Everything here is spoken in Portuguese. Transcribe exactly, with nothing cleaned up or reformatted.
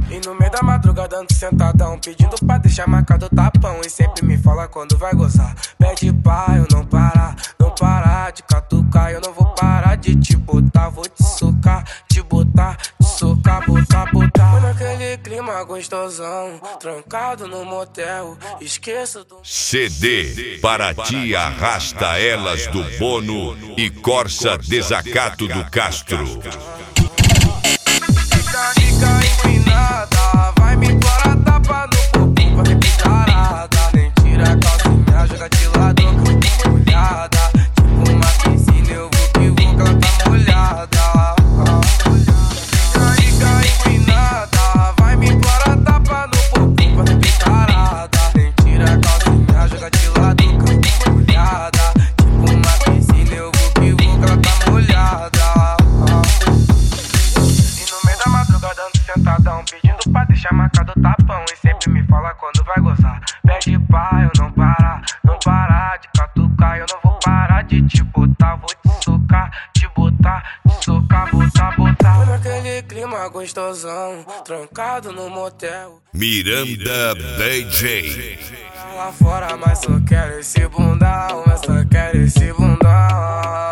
E no meio da madrugada ando sentadão, pedindo pra deixar marcado o tapão. E sempre me fala quando vai gozar. Pede pra eu não parar, não parar de catucar. Eu não vou parar de te botar, vou te socar, te botar, te socar, botar, botar. Foi naquele clima gostosão, trancado no motel, esqueço do... C D para ti arrasta elas do Bono e Corsa Desacato do Castro. Fica empinada, vai me implorar tapa no corpo, vai me picarada. Nem tira a calcinha, joga de lado, molhada. Tipo uma piscina, eu vou que vou que ela tá molhada. Fica empinada, vai me implorar tapa no corpo, vai me picarada. Nem tira a calcinha, joga de lado, molhada. Tipo uma piscina, eu vou que vou que ela tá molhada. Sentadão, pedindo pra deixar marcado o tapão. E sempre me fala quando vai gozar. Pede pra eu não parar, não parar de catucar. Eu não vou parar de te botar, vou te socar, te botar, te socar, botar, botar. Foi naquele clima gostosão, trancado no motel. Miranda D J. Lá fora, mas só quero esse bundão, mas só quero esse bundão.